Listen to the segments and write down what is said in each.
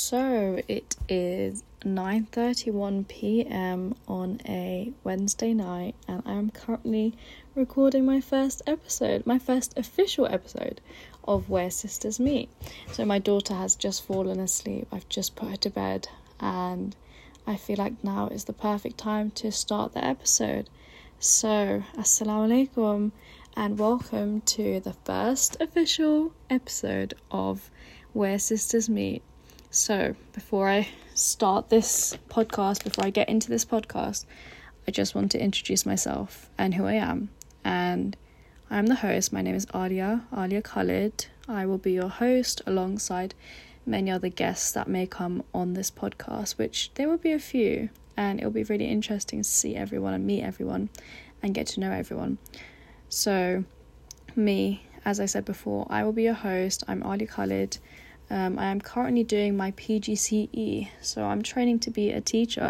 So it is 9:31 p.m. on a Wednesday night, and I'm currently recording my first official episode of Where Sisters Meet. So my daughter has just fallen asleep. I've just put her to bed, and I feel like now is the perfect time to start the episode. So, assalamu alaikum, and welcome to the first official episode of Where Sisters Meet. So, before I start this podcast, before I get into this podcast, I just want to introduce myself and who I am. And I'm the host. My name is Alia Khalid. I will be your host alongside many other guests that may come on this podcast, which there will be a few, and it'll be really interesting to see everyone and meet everyone and get to know everyone. So, me, as I said before, I will be your host. I'm Alia Khalid. I am currently doing my PGCE, so I'm training to be a teacher,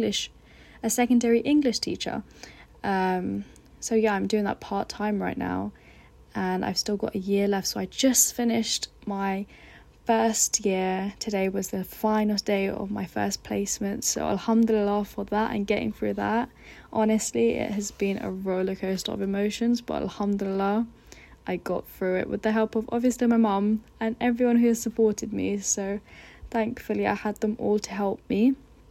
a secondary English teacher. I'm doing that part-time right now, and I've still got a year left, so I just finished my first year. Today was the final day of my first placement, so alhamdulillah for that and getting through that. Honestly, it has been a roller coaster of emotions, but alhamdulillah, I got through it with the help of obviously my mum and everyone who has supported me. So thankfully I had them all to help me.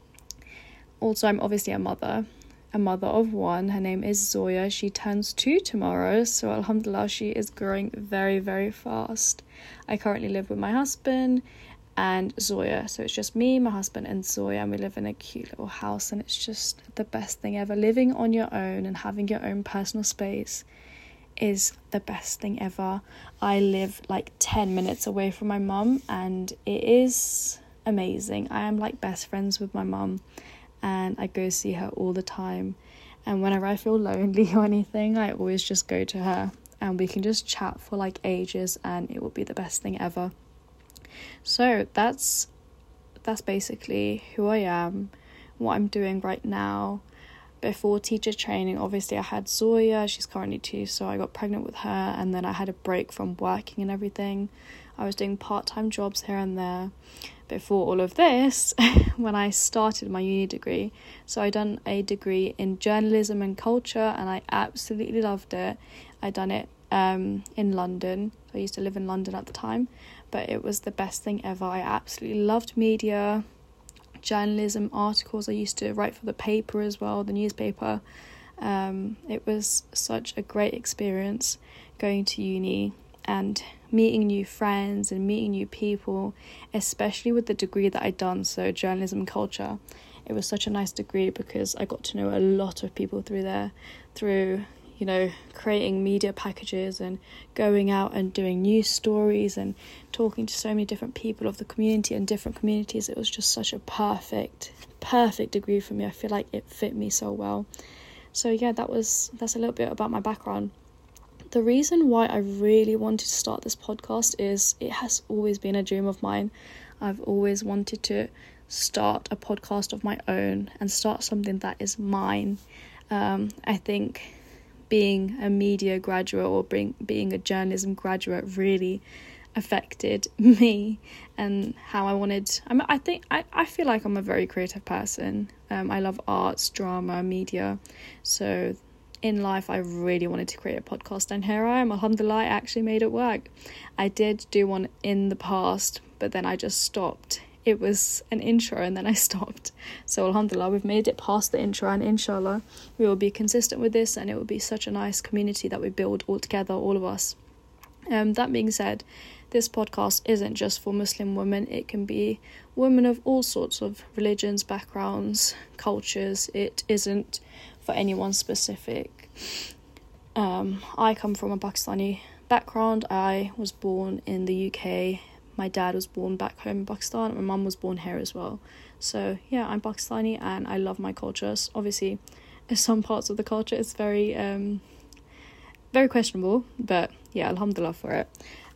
Also, I'm obviously a mother of one. Her name is Zoya. She turns 2 tomorrow, so alhamdulillah, she is growing very, very fast. I currently live with my husband and Zoya, so it's just me, my husband and Zoya, and we live in a cute little house, and it's just the best thing ever. Living on your own and having your own personal space is the best thing ever. I live like 10 minutes away from my mum, and it is amazing. I am like best friends with my mum, and I go see her all the time, and whenever I feel lonely or anything, I always just go to her and we can just chat for like ages, and it will be the best thing ever. So that's basically who I am, what I'm doing right now. Before teacher training, obviously I had Zoya. She's currently 2, so I got pregnant with her, and then I had a break from working and everything. I was doing part-time jobs here and there before all of this when I started my uni degree. So I done a degree in journalism and culture, and I absolutely loved it. I done it in London. I used to live in London at the time, but it was the best thing ever. I absolutely loved media, journalism, articles. I used to write for the paper as well, the newspaper. It was such a great experience going to uni and meeting new friends and meeting new people, especially with the degree that I'd done, so journalism and culture. It was such a nice degree because I got to know a lot of people through creating media packages and going out and doing news stories and talking to so many different people of the community and different communities. It was just such a perfect degree for me. I feel like it fit me so well. So yeah, that's a little bit about my background. The reason why I really wanted to start this podcast is it has always been a dream of mine. I've always wanted to start a podcast of my own and start something that is mine. I think being a media graduate or being a journalism graduate really affected me and how I wanted. I feel like I'm a very creative person. I love arts, drama, media. So in life, I really wanted to create a podcast, and here I am. Alhamdulillah, I actually made it work. I did do one in the past, but then I just stopped. It was an intro and then I stopped. So alhamdulillah, we've made it past the intro, and inshallah we will be consistent with this, and it will be such a nice community that we build all together, all of us. That being said, this podcast isn't just for Muslim women. It can be women of all sorts of religions, backgrounds, cultures. It isn't for anyone specific. I come from a Pakistani background. I was born in the UK. My dad was born back home in Pakistan. My mum was born here as well. So yeah, I'm Pakistani and I love my culture. Obviously, some parts of the culture is very questionable, but yeah, alhamdulillah for it.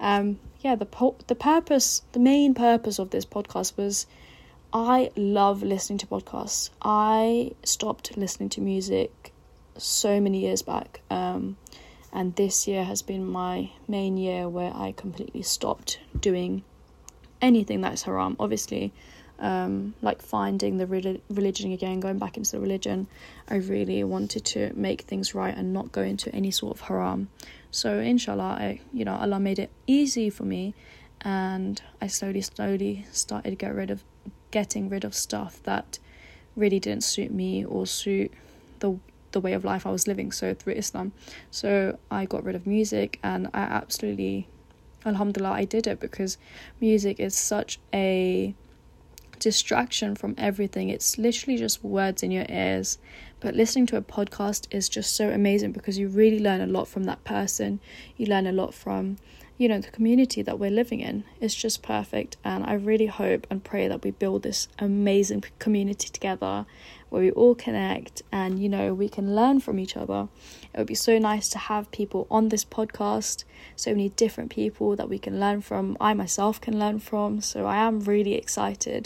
The main purpose of this podcast was I love listening to podcasts. I stopped listening to music so many years back, and this year has been my main year where I completely stopped doing anything that's haram. Obviously, like finding the religion again, going back into the religion. I really wanted to make things right and not go into any sort of haram. So inshallah, Allah made it easy for me, and I slowly started getting rid of stuff that really didn't suit me or suit the way of life I was living, so through Islam. So I got rid of music, and I absolutely, alhamdulillah, I did it, because music is such a distraction from everything. It's literally just words in your ears, but listening to a podcast is just so amazing, because you really learn a lot from that person. You learn a lot from the community that we're living in. It's just perfect, and I really hope and pray that we build this amazing community together where we all connect and we can learn from each other. It would be so nice to have people on this podcast, so many different people that we can learn from. I myself can learn from, so I am really excited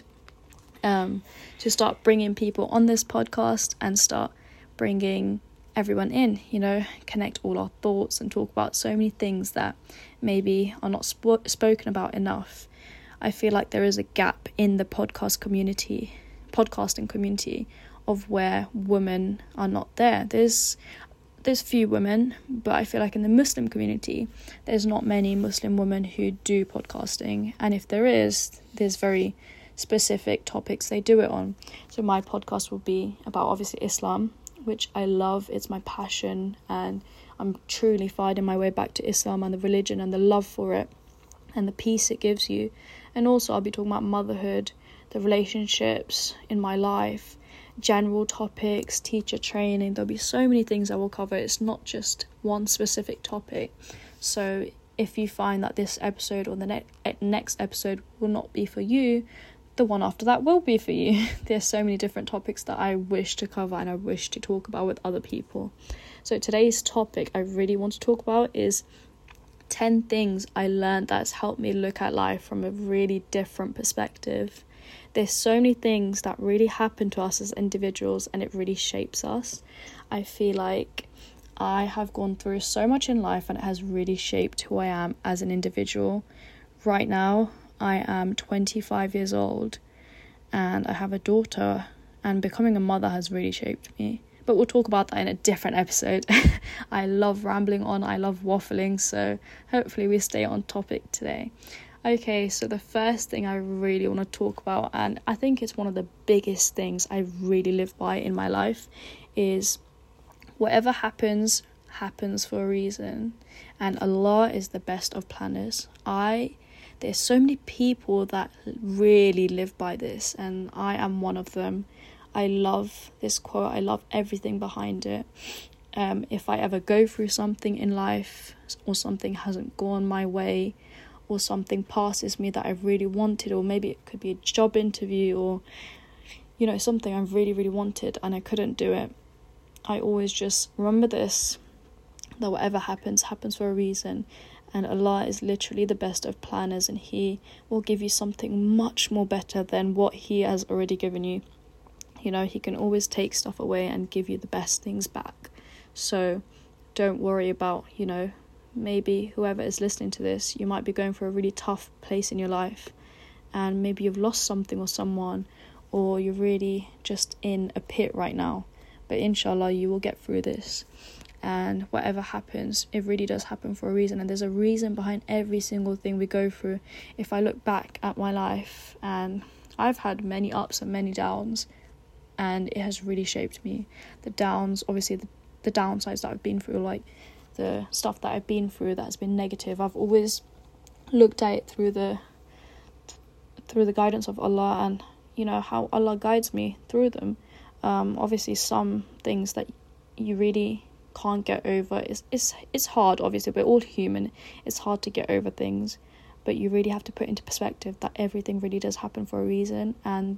to start bringing people on this podcast and start bringing everyone in, connect all our thoughts and talk about so many things that maybe are not spoken about enough. I feel like there is a gap in the podcasting community of where women are not there. There's few women, but I feel like in the Muslim community there's not many Muslim women who do podcasting, and if there is, there's very specific topics they do it on. So my podcast will be about obviously Islam, which I love. It's my passion, and I'm truly finding my way back to Islam and the religion and the love for it and the peace it gives you. And also I'll be talking about motherhood, the relationships in my life, general topics, teacher training. There'll be so many things I will cover. It's not just one specific topic. So if you find that this episode or the next episode will not be for you, the one after that will be for you. There's so many different topics that I wish to cover and I wish to talk about with other people. So today's topic I really want to talk about is 10 things I learned that's helped me look at life from a really different perspective. There's so many things that really happen to us as individuals, and it really shapes us. I feel like I have gone through so much in life, and it has really shaped who I am as an individual. Right now I am 25 years old and I have a daughter, and becoming a mother has really shaped me. But we'll talk about that in a different episode. I love rambling on, I love waffling, so hopefully we stay on topic today. Okay, so the first thing I really want to talk about, and I think it's one of the biggest things I really live by in my life, is whatever happens for a reason, and Allah is the best of planners. There's so many people that really live by this, and I am one of them. I love this quote. I love everything behind it. If I ever go through something in life, or something hasn't gone my way, or something passes me that I really wanted, or maybe it could be a job interview, or something I really, really wanted and I couldn't do it, I always just remember this, that whatever happens for a reason. And Allah is literally the best of planners, and He will give you something much more better than what He has already given you. He can always take stuff away and give you the best things back. So don't worry about, maybe whoever is listening to this, you might be going through a really tough place in your life, and maybe you've lost something or someone, or you're really just in a pit right now. But inshallah, you will get through this. And whatever happens, it really does happen for a reason, and there's a reason behind every single thing we go through. If I look back at my life, and I've had many ups and many downs, and it has really shaped me. The downs, obviously the downsides that I've been through, like the stuff that I've been through that has been negative, I've always looked at it through the guidance of Allah, and how Allah guides me through them. Obviously some things that you really can't get over, it's hard, obviously we're all human, it's hard to get over things, but you really have to put into perspective that everything really does happen for a reason. And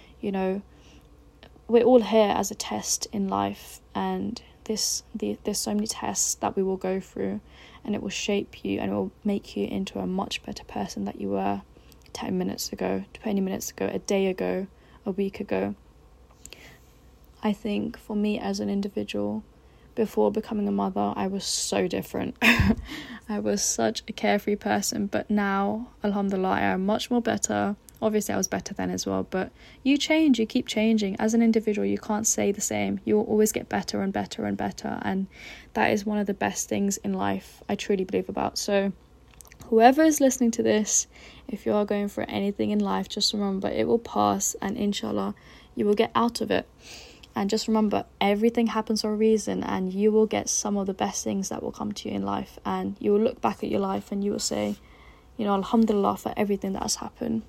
we're all here as a test in life, and there's so many tests that we will go through, and it will shape you and it will make you into a much better person that you were 10 minutes ago, 20 minutes ago, a day ago, a week ago. I think for me as an individual, before becoming a mother, I was so different. I was such a carefree person, but now, alhamdulillah, I am much more better. Obviously I was better then as well, but you change, you keep changing. As an individual, you can't stay the same. You will always get better and better and better, and that is one of the best things in life, I truly believe about. So whoever is listening to this, if you are going through anything in life, just remember it will pass, and inshallah you will get out of it. And just remember, everything happens for a reason, and you will get some of the best things that will come to you in life, and you will look back at your life and you will say, you know, alhamdulillah for everything that has happened.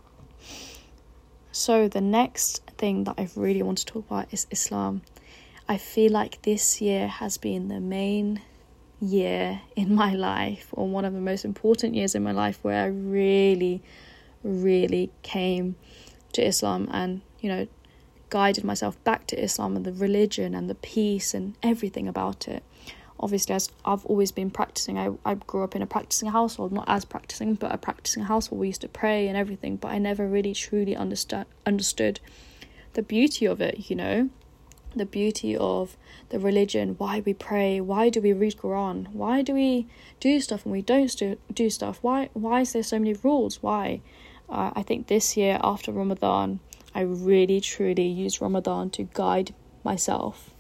So the next thing that I really want to talk about is Islam. I feel like this year has been the main year in my life, or one of the most important years in my life, where I really came to Islam and, you know, guided myself back to Islam and the religion and the peace and everything about it. Obviously, as I've always been practicing, I grew up in a practicing household, not as practicing, but a practicing household. We used to pray and everything, but I never really truly understood the beauty of it, you know, the beauty of the religion, why we pray, why do we read Quran, why do we do stuff and we don't do stuff, why is there so many rules, why? I think this year after Ramadan, I really truly used Ramadan to guide myself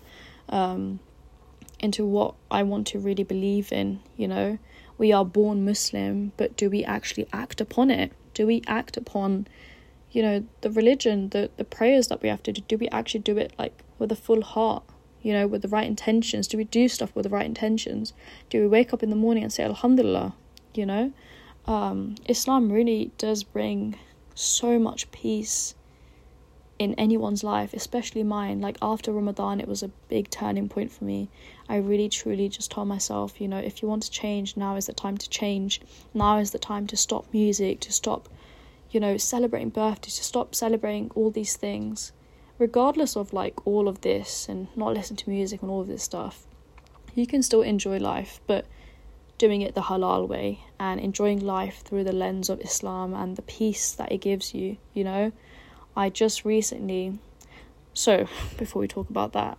into what I want to really believe in. You know, we are born Muslim, but do we actually act upon it? Do we act upon, you know, the religion, the prayers that we have to do? Do we actually do it like with a full heart, you know, with the right intentions? Do we do stuff with the right intentions? Do we wake up in the morning and say Alhamdulillah? You know, Islam really does bring so much peace in anyone's life, especially mine. Like after Ramadan, it was a big turning point for me. I really truly just told myself, you know, if you want to change, now is the time to change. Now is the time to stop music, to stop, you know, celebrating birthdays, to stop celebrating all these things, regardless of like all of this, and not listen to music and all of this stuff. You can still enjoy life, but doing it the halal way, and enjoying life through the lens of Islam and the peace that it gives you, you know. I just recently, so before we talk about that,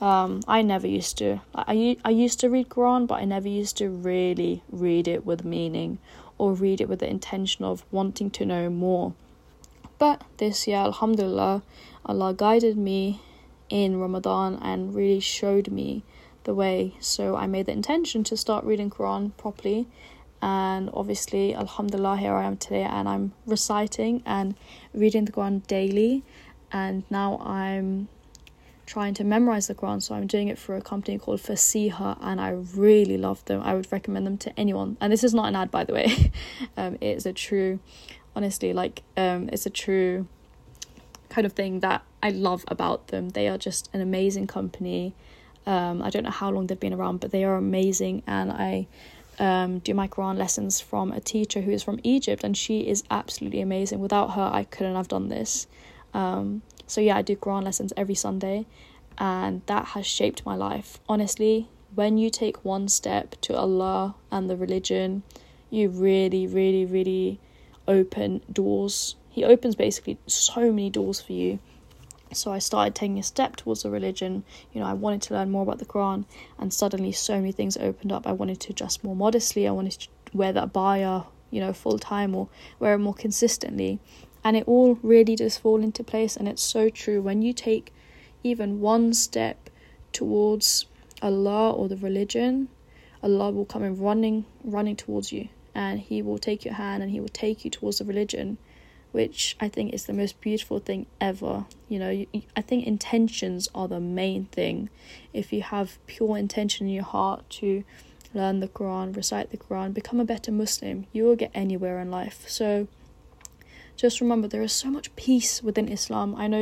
I never used to, I used to read Quran, but I never used to really read it with meaning or read it with the intention of wanting to know more. But this year, alhamdulillah, Allah guided me in Ramadan and really showed me the way. So I made the intention to start reading Quran properly. And obviously, alhamdulillah, here I am today, and I'm reciting and reading the Quran daily. And now I'm trying to memorize the Quran, so I'm doing it for a company called Fasiha, and I really love them. I would recommend them to anyone. And this is not an ad, by the way. It's a true, honestly, like, it's a true kind of thing that I love about them. They are just an amazing company. I don't know how long they've been around, but they are amazing. And I do my Quran lessons from a teacher who is from Egypt, and she is absolutely amazing. Without her, I couldn't have done this. So yeah, I do Quran lessons every Sunday, and that has shaped my life. Honestly, when you take one step to Allah and the religion, you really open doors. He opens basically so many doors for you. So I started taking a step towards the religion. You know, I wanted to learn more about the Quran, and suddenly so many things opened up. I wanted to dress more modestly. I wanted to wear the abaya, you know, full time, or wear it more consistently. And it all really does fall into place. And it's so true. When you take even one step towards Allah or the religion, Allah will come in running towards you, and He will take your hand and He will take you towards the religion, which I think is the most beautiful thing ever. You know, I think intentions are the main thing. If you have pure intention in your heart to learn the Quran, recite the Quran, become a better Muslim, you will get anywhere in life. So just remember, there is so much peace within Islam. I know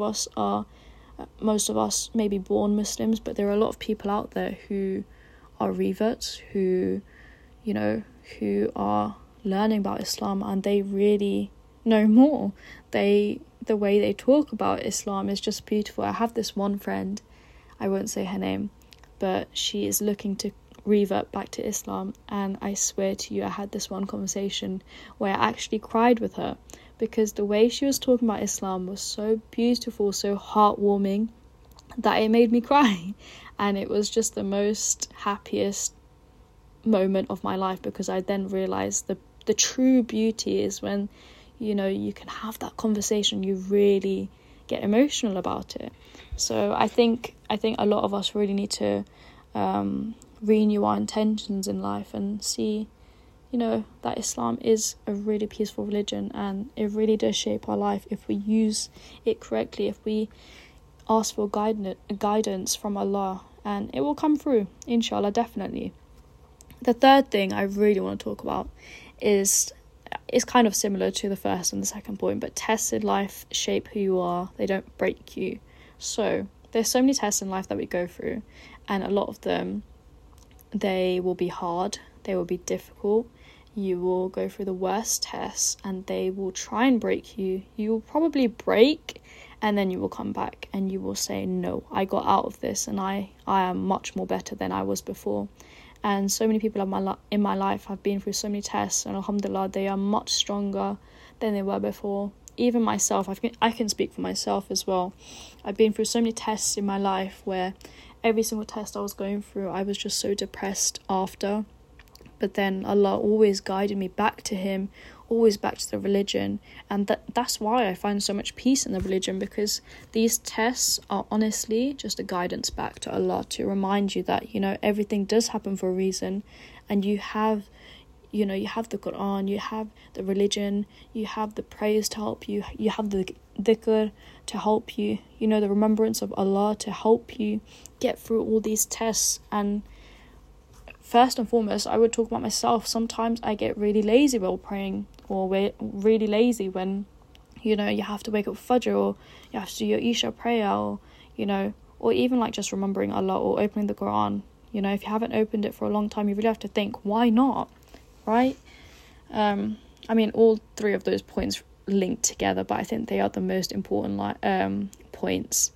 most of us may be born Muslims, but there are a lot of people out there who are reverts, who, you know, who are learning about Islam, and they really know more. The way they talk about Islam is just beautiful. I have this one friend, I won't say her name, but she is looking to revert back to Islam, and I swear to you, I had this one conversation where I actually cried with her, because the way she was talking about Islam was so beautiful, so heartwarming, that it made me cry. And it was just the most happiest moment of my life, because I then realised the true beauty is when you can have that conversation, you really get emotional about it. So I think a lot of us really need to renew our intentions in life and see, that Islam is a really peaceful religion, and it really does shape our life if we use it correctly, if we ask for guidance from Allah, and it will come through, inshallah, definitely. The third thing I really want to talk about is kind of similar to the first and the second point, but tests in life shape who you are, they don't break you. So there's so many tests in life that we go through, and a lot of them, they will be hard, they will be difficult. You will go through the worst tests and they will try and break you. You will probably break, and then you will come back and you will say, no, I got out of this and I am much more better than I was before. And so many people in my life have been through so many tests, and alhamdulillah, they are much stronger than they were before. Even myself, I can speak for myself as well. I've been through so many tests in my life where every single test I was going through, I was just so depressed after. But then Allah always guided me back to Him, always back to the religion. And that's why I find so much peace in the religion, because these tests are honestly just a guidance back to Allah to remind you that, everything does happen for a reason. And you have the Quran, you have the religion, you have the prayers to help you, you have the dhikr to help you, the remembrance of Allah to help you get through all these tests. And first and foremost, I would talk about myself. Sometimes I get really lazy while praying, or really lazy when, you have to wake up for Fajr, or you have to do your Isha prayer, or, or even like just remembering Allah or opening the Quran. If you haven't opened it for a long time, you really have to think, why not? Right? All three of those points link together, but I think they are the most important points.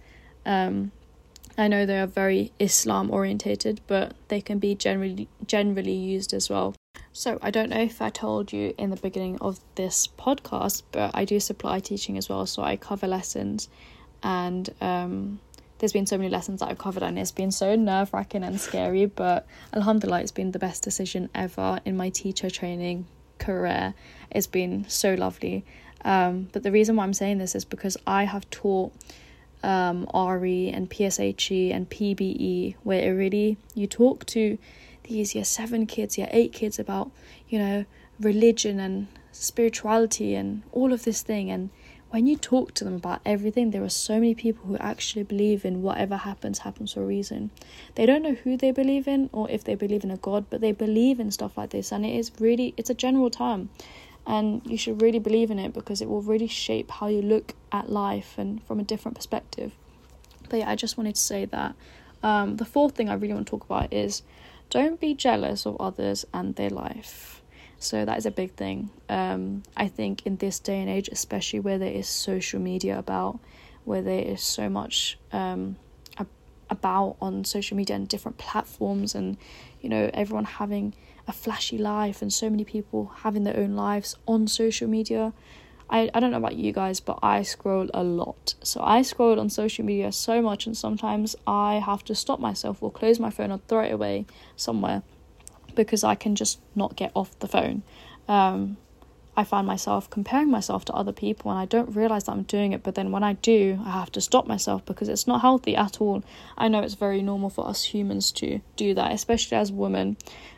I know they are very Islam orientated, but they can be generally used as well. So I don't know if I told you in the beginning of this podcast, but I do supply teaching as well. So I cover lessons, and there's been so many lessons that I've covered, and it's been so nerve-wracking and scary, but alhamdulillah, it's been the best decision ever in my teacher training career. It's been so lovely. But the reason why I'm saying this is because I have taught RE and PSHE and PBE, where it really, you talk to these year 7 kids, year 8 kids about, religion and spirituality and all of this thing. And when you talk to them about everything, there are so many people who actually believe in whatever happens for a reason. They don't know who they believe in or if they believe in a God, but they believe in stuff like this. And it's a general term. And you should really believe in it, because it will really shape how you look at life and from a different perspective. But yeah, I just wanted to say that. The fourth thing I really want to talk about is, don't be jealous of others and their life. So that is a big thing. I think in this day and age, especially where there is social media about, where there is so much about on social media and different platforms, and everyone having a flashy life, and so many people having their own lives on social media. I don't know about you guys, but I scroll a lot. So I scroll on social media so much, and sometimes I have to stop myself or close my phone or throw it away somewhere, because I can just not get off the phone. I find myself comparing myself to other people, and I don't realise that I'm doing it, but then when I do, I have to stop myself, because it's not healthy at all. I know it's very normal for us humans to do that, especially as women.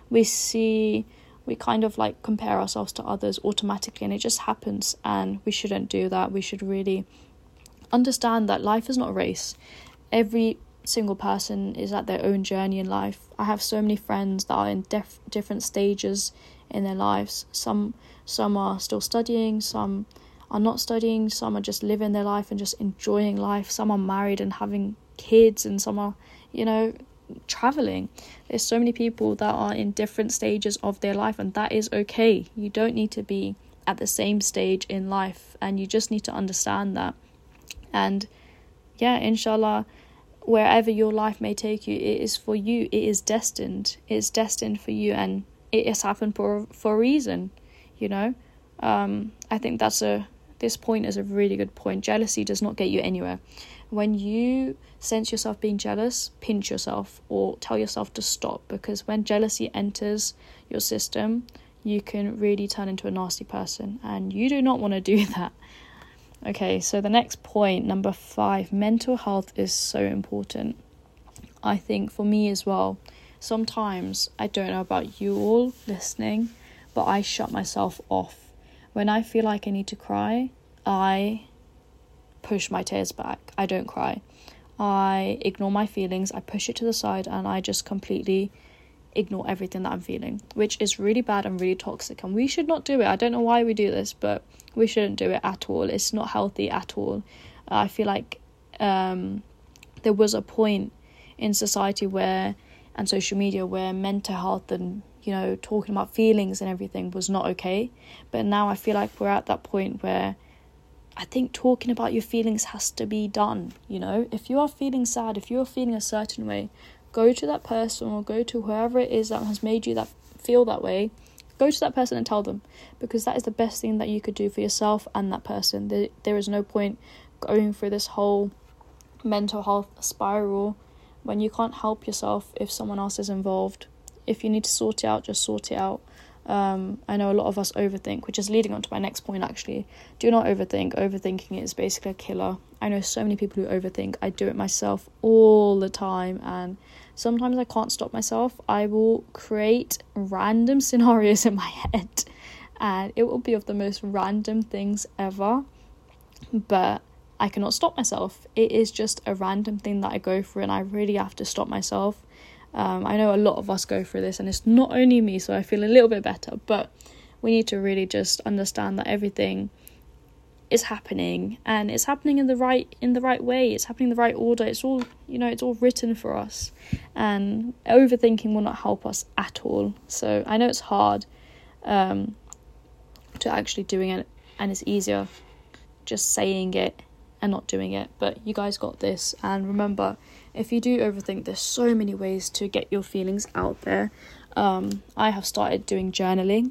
We kind of like compare ourselves to others automatically, and it just happens, and we shouldn't do that. We should really understand that life is not a race. Every single person is at their own journey in life. I have so many friends that are in different stages in their lives. Some are still studying, some are not studying, some are just living their life and just enjoying life, some are married and having kids, and some are, traveling. There's so many people that are in different stages of their life, and that is okay. You don't need to be at the same stage in life, and you just need to understand that. And yeah, inshallah, wherever your life may take you, it is for you. It is destined. It's destined for you, and it has happened for a reason. I think this point is a really good point. Jealousy does not get you anywhere. When you sense yourself being jealous, pinch yourself or tell yourself to stop, because when jealousy enters your system, you can really turn into a nasty person, and you do not want to do that. Okay, so the next point, number 5, mental health is so important. I think for me as well, sometimes, I don't know about you all listening, but I shut myself off. When I feel like I need to cry, I push my tears back. I don't cry. I ignore my feelings, I push it to the side, and I just completely ignore everything that I'm feeling, which is really bad and really toxic, and we should not do it. I don't know why we do this, but we shouldn't do it at all. It's not healthy at all. I feel like there was a point in society where, and social media, where mental health and, you know, talking about feelings and everything was not okay. But now I feel like we're at that point where I think talking about your feelings has to be done. You know, if you are feeling sad, if you're feeling a certain way, go to that person or go to whoever it is that has made you that feel that way. Go to that person and tell them, because that is the best thing that you could do for yourself and that person. There is no point going through this whole mental health spiral when you can't help yourself if someone else is involved. If you need to sort it out, just sort it out. I know a lot of us overthink, which is leading on to my next point actually. Do not overthink. Overthinking is basically a killer. I know so many people who overthink. I do it myself all the time, and sometimes I can't stop myself. I will create random scenarios in my head, and it will be of the most random things ever, but I cannot stop myself. It is just a random thing that I go through, and I really have to stop myself. I know a lot of us go through this, and it's not only me, so I feel a little bit better, but we need to really just understand that everything is happening, and it's happening in the right way. It's happening in the right order. It's all, you know, it's all written for us, and overthinking will not help us at all. So I know it's hard to actually doing it, and it's easier just saying it and not doing it, but you guys got this. And remember, if you do overthink, there's so many ways to get your feelings out there. I have started doing journaling,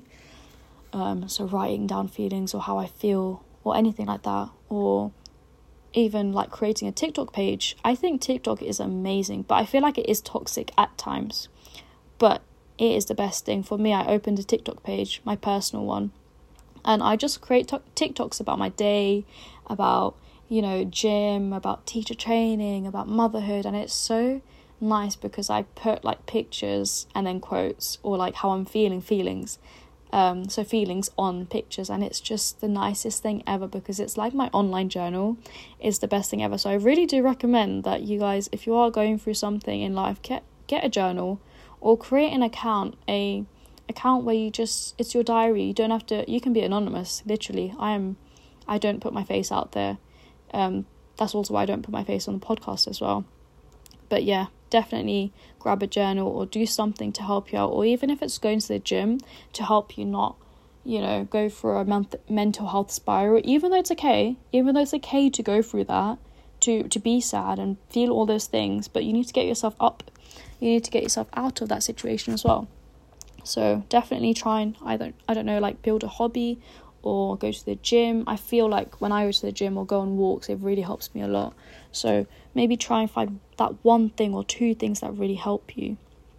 so writing down feelings or how I feel or anything like that, or even like creating a TikTok page. I think TikTok is amazing, but I feel like it is toxic at times, but it is the best thing. For me, I opened a TikTok page, my personal one, and I just create TikToks about my day, about, you know, gym, about teacher training, about motherhood, and it's so nice because I put like pictures and then quotes, or like how I'm feeling, feelings on pictures, and it's just the nicest thing ever because it's like my online journal. It's the best thing ever. So I really do recommend that you guys, if you are going through something in life, get a journal or create an account where you just, it's your diary. You don't have to, you can be anonymous, literally. I don't put my face out there. That's also why I don't put my face on the podcast as well. But yeah, definitely grab a journal or do something to help you out, or even if it's going to the gym to help you not, you know, go through a mental health spiral. Even though it's okay to go through that, to be sad and feel all those things, but you need to get yourself up. You need to get yourself out of that situation as well. So definitely try and I don't know, like build a hobby or go to the gym. I feel like when I go to the gym or go on walks, it really helps me a lot. So maybe try and find that one thing or two things that really help you.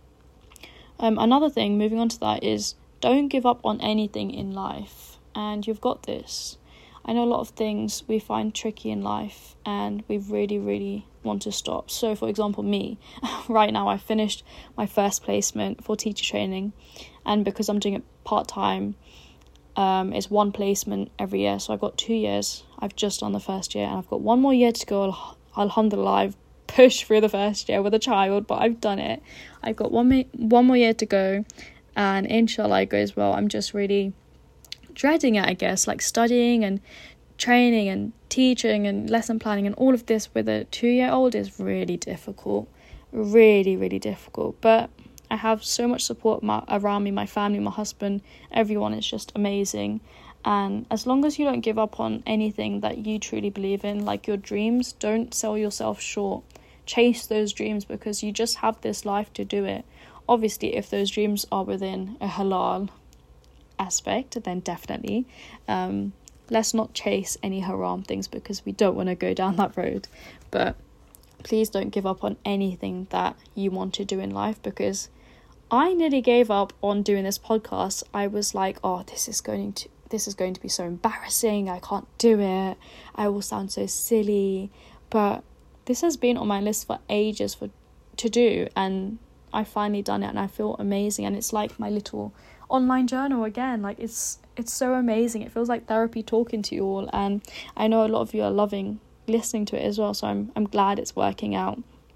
Another thing, moving on to that, is don't give up on anything in life, and you've got this. I know a lot of things we find tricky in life and we really, really want to stop. So for example, me, right now I finished my first placement for teacher training, and because I'm doing it part-time, it's one placement every year, so I've got 2 years. I've just done the first year and I've got one more year to go. Alhamdulillah, I've pushed through the first year with a child, but I've done it. I've got one more year to go, and inshallah it goes well. I'm just really dreading it, I guess, like studying and training and teaching and lesson planning and all of this with a 2-year-old is really difficult, really, really difficult. But I have so much support around me, my family, my husband, everyone is just amazing. And as long as you don't give up on anything that you truly believe in, like your dreams, don't sell yourself short. Chase those dreams because you just have this life to do it. Obviously, if those dreams are within a halal aspect, then definitely. Let's not chase any haram things because we don't want to go down that road. But please don't give up on anything that you want to do in life, because I nearly gave up on doing this podcast. I was like, oh, this is going to be so embarrassing. I can't do it. I will sound so silly. But this has been on my list for ages to do, and I finally done it, and I feel amazing. And it's like my little online journal again. Like it's so amazing. It feels like therapy talking to you all, and I know a lot of you are loving listening to it as well, so I'm glad it's working out.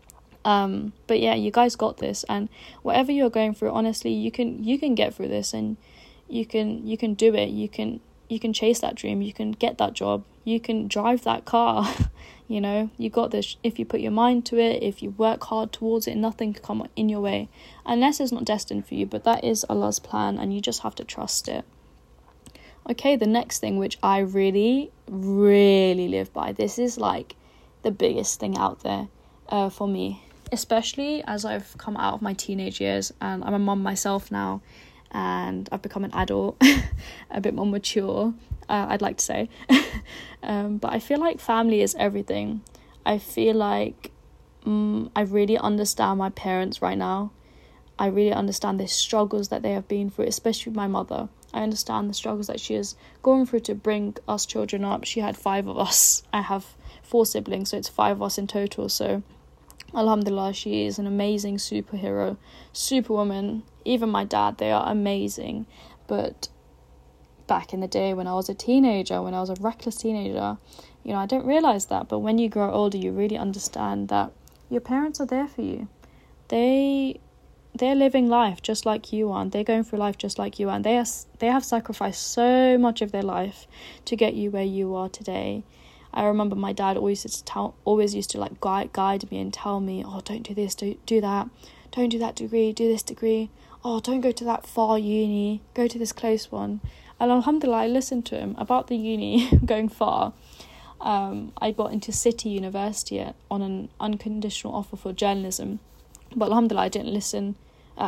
But yeah, you guys got this, and whatever you're going through, honestly, you can get through this, and you can do it. You can chase that dream, you can get that job, you can drive that car. You know, you got this. If you put your mind to it, if you work hard towards it, nothing can come in your way, unless it's not destined for you. But that is Allah's plan, and you just have to trust it. Okay, the next thing, which I really, really live by, this is like the biggest thing out there for me, especially as I've come out of my teenage years, and I'm a mum myself now, and I've become an adult, a bit more mature, I'd like to say. But I feel like family is everything. I feel like I really understand my parents right now. I really understand the struggles that they have been through, especially my mother. I understand the struggles that she has gone through to bring us children up. She had 5 of us. I have 4 siblings, so it's 5 of us in total. So alhamdulillah, she is an amazing superhero, superwoman. Even my dad, they are amazing. But back in the day when I was a teenager, when I was a reckless teenager, you know, I didn't realise that. But when you grow older, you really understand that your parents are there for you. They're living life just like you are, and they're going through life just like you are, and they have sacrificed so much of their life to get you where you are today. I remember my dad always used to like guide me and tell me, oh, don't do this, don't do that degree, do this degree, oh, don't go to that far uni, go to this close one. And alhamdulillah, I listened to him about the uni going far. I got into City University on an unconditional offer for journalism, but alhamdulillah, I didn't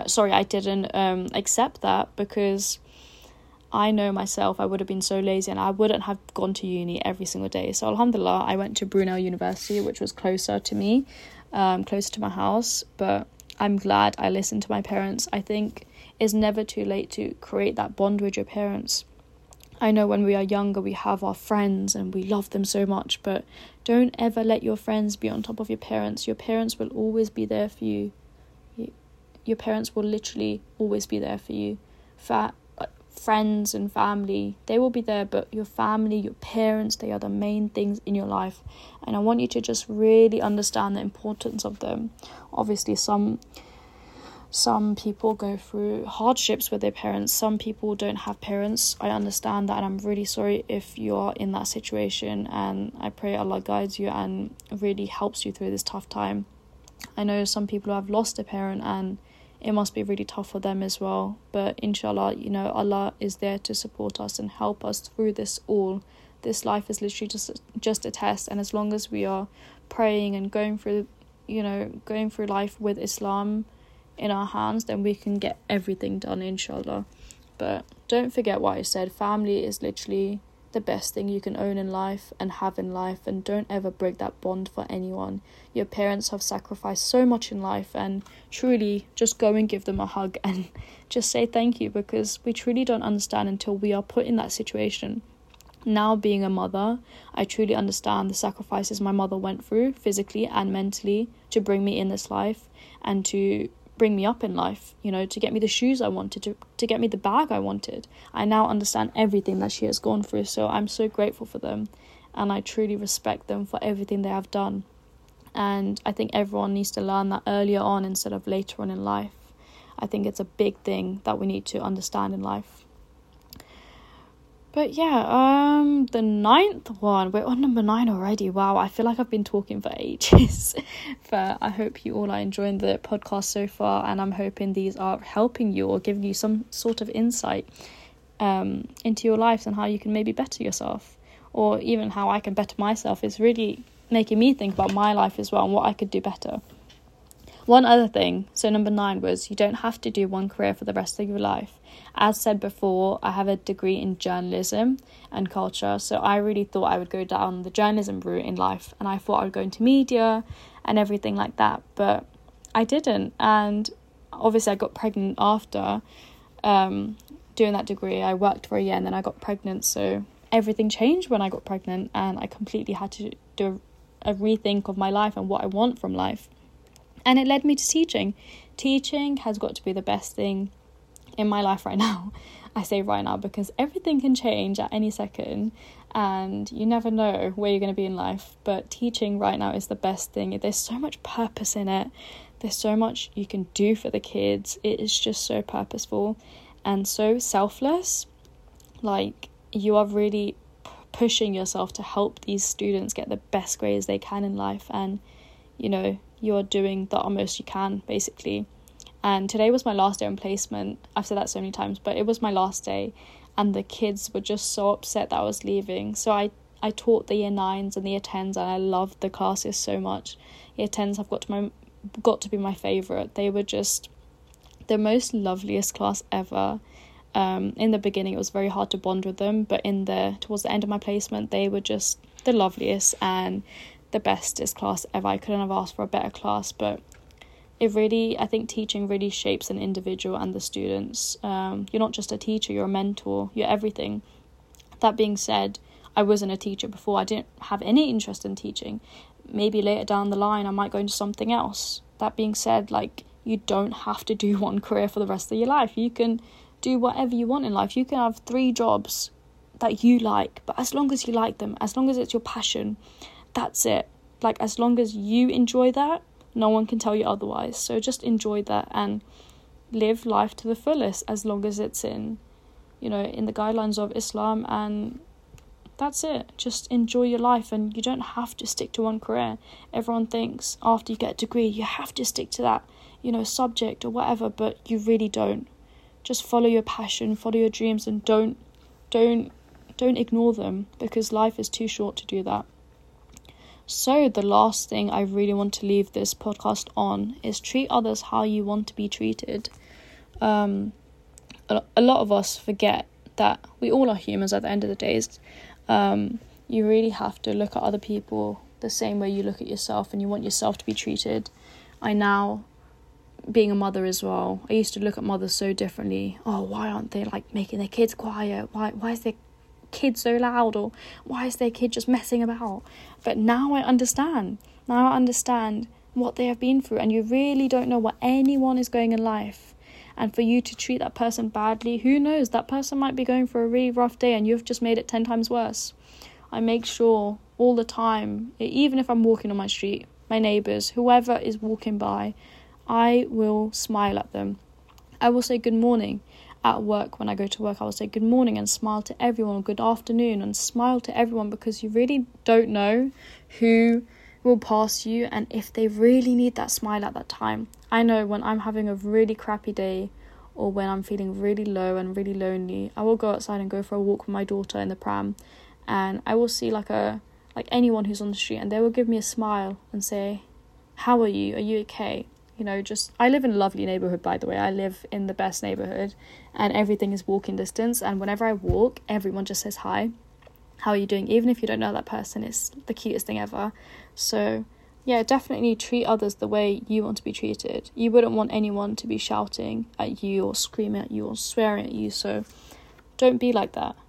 accept that, because I know myself, I would have been so lazy and I wouldn't have gone to uni every single day. So alhamdulillah, I went to Brunel University, which was closer to me, closer to my house. But I'm glad I listened to my parents. I think it's never too late to create that bond with your parents. I know when we are younger, we have our friends and we love them so much, but don't ever let your friends be on top of your parents. Your parents will always be there for you. Your parents will literally always be there for you. Friends and family, they will be there, but your family, your parents, they are the main things in your life. And I want you to just really understand the importance of them. Obviously, some people go through hardships with their parents. Some people don't have parents. I understand that, and I'm really sorry if you are in that situation, and I pray Allah guides you and really helps you through this tough time. I know some people have lost a parent, and it must be really tough for them as well. But inshallah, you know, Allah is there to support us and help us through this all. This life is literally just a test, and as long as we are praying and going through life with Islam in our hands, then we can get everything done, inshallah. But don't forget what I said. Family is literally the best thing you can own in life and have in life, and don't ever break that bond for anyone. Your parents have sacrificed so much in life, and truly just go and give them a hug and just say thank you, because we truly don't understand until we are put in that situation. Now, being a mother, I truly understand the sacrifices my mother went through physically and mentally to bring me in this life and to bring me up in life, you know, to get me the shoes I wanted, to get me the bag I wanted. I now understand everything that she has gone through, so I'm so grateful for them, and I truly respect them for everything they have done. And I think everyone needs to learn that earlier on instead of later on in life. I think it's a big thing that we need to understand in life. But yeah, the 9th one, we're on number 9 already. Wow, I feel like I've been talking for ages. But I hope you all are enjoying the podcast so far, and I'm hoping these are helping you or giving you some sort of insight into your lives and how you can maybe better yourself, or even how I can better myself. It's really making me think about my life as well and what I could do better. One other thing, so number 9 was, you don't have to do one career for the rest of your life. As said before, I have a degree in journalism and culture, so I really thought I would go down the journalism route in life, and I thought I would go into media and everything like that, but I didn't. And obviously I got pregnant after doing that degree. I worked for a year and then I got pregnant, so everything changed when I got pregnant, and I completely had to do a rethink of my life and what I want from life. And it led me to teaching. Teaching has got to be the best thing in my life right now. I say right now because everything can change at any second and you never know where you're going to be in life. But teaching right now is the best thing. There's so much purpose in it. There's so much you can do for the kids. It is just so purposeful and so selfless. Like, you are really pushing yourself to help these students get the best grades they can in life, and you know, you're doing the utmost you can, basically. And today was my last day on placement. I've said that so many times, but it was my last day, and the kids were just so upset that I was leaving. So I taught the year 9s and the year 10s, and I loved the classes so much. Year 10s have got to be my favourite. They were just the most loveliest class ever. In the beginning it was very hard to bond with them, but towards the end of my placement they were just the loveliest and the bestest class ever. I couldn't have asked for a better class. But I think teaching really shapes an individual and the students. You're not just a teacher, you're a mentor, you're everything. That being said, I wasn't a teacher before. I didn't have any interest in teaching. Maybe later down the line I might go into something else. That being said, like, you don't have to do one career for the rest of your life. You can do whatever you want in life. You can have 3 jobs that you like, but as long as you like them, as long as it's your passion, that's it. Like, as long as you enjoy that, no one can tell you otherwise. So just enjoy that and live life to the fullest, as long as it's in the guidelines of Islam, and that's it. Just enjoy your life, and you don't have to stick to one career. Everyone thinks after you get a degree you have to stick to that, subject or whatever, but you really don't. Just follow your passion, follow your dreams, and don't ignore them, because life is too short to do that. So the last thing I really want to leave this podcast on is treat others how you want to be treated. A lot of us forget that we all are humans at the end of the day. You really have to look at other people the same way you look at yourself, and you want yourself to be treated. Being a mother as well, I used to look at mothers so differently. Oh, why aren't they like making their kids quiet? Why is their kid so loud? Or why is their kid just messing about? But now I understand what they have been through, and you really don't know what anyone is going in life. And for you to treat that person badly, who knows, that person might be going for a really rough day and you've just made it 10 times worse. I make sure all the time, even if I'm walking on my street, my neighbours, whoever is walking by, I will smile at them. I will say good morning. At work, when I go to work, I will say good morning and smile to everyone, good afternoon, and smile to everyone, because you really don't know who will pass you and if they really need that smile at that time. I know when I'm having a really crappy day, or when I'm feeling really low and really lonely, I will go outside and go for a walk with my daughter in the pram, and I will see like anyone who's on the street, and they will give me a smile and say, how are you? Are you okay? I live in a lovely neighbourhood, by the way. I live in the best neighbourhood, and everything is walking distance, and whenever I walk, everyone just says hi. How are you doing? Even if you don't know that person, it's the cutest thing ever. So yeah, definitely treat others the way you want to be treated. You wouldn't want anyone to be shouting at you or screaming at you or swearing at you, so don't be like that.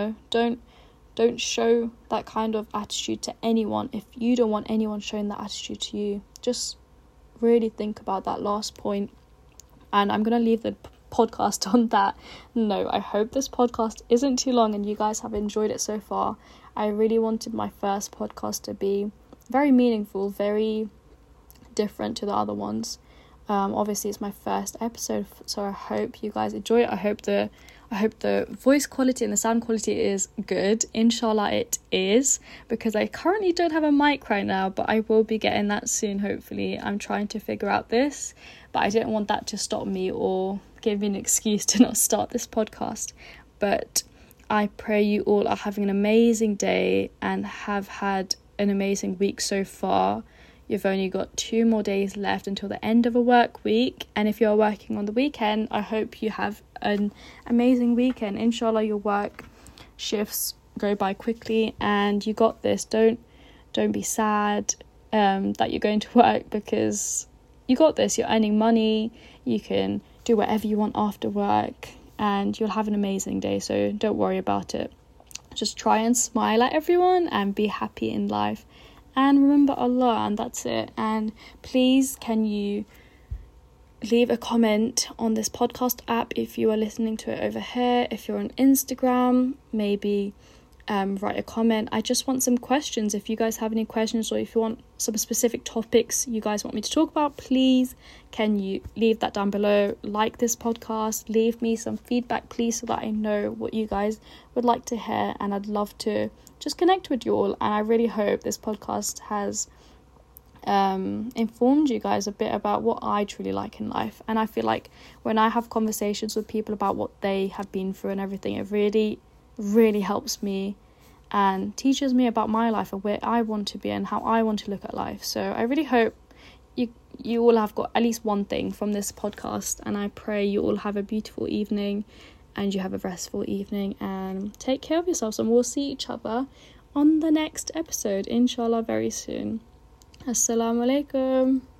Don't show that kind of attitude to anyone if you don't want anyone showing that attitude to you. Just really think about that last point, and I'm gonna leave the podcast on that. No, I hope this podcast isn't too long and you guys have enjoyed it so far. I really wanted my first podcast to be very meaningful, very different to the other ones. Obviously it's my first episode, so I hope you guys enjoy it. I hope the voice quality and the sound quality is good. Inshallah it is, because I currently don't have a mic right now, but I will be getting that soon, hopefully. I'm trying to figure out this, but I didn't want that to stop me or give me an excuse to not start this podcast. But I pray you all are having an amazing day and have had an amazing week so far. You've only got 2 more days left until the end of a work week, and if you're working on the weekend, I hope you have an amazing weekend. Inshallah your work shifts go by quickly and you got this. Don't be sad that you're going to work, because you got this. You're earning money, you can do whatever you want after work, and you'll have an amazing day. So don't worry about it. Just try and smile at everyone and be happy in life, and remember Allah, and that's it. And please, can you leave a comment on this podcast app if you are listening to it over here? If you're on Instagram, maybe write a comment. I just want some questions. If you guys have any questions, or if you want some specific topics you guys want me to talk about, please can you leave that down below. Like this podcast, leave me some feedback please, so that I know what you guys would like to hear, and I'd love to just connect with you all. And I really hope this podcast has informed you guys a bit about what I truly like in life. And I feel like when I have conversations with people about what they have been through and everything, it really helps me and teaches me about my life and where I want to be and how I want to look at life. So I really hope you all have got at least one thing from this podcast, and I pray you all have a beautiful evening and you have a restful evening, and take care of yourselves, and we'll see each other on the next episode, inshallah, very soon. Assalamu alaikum.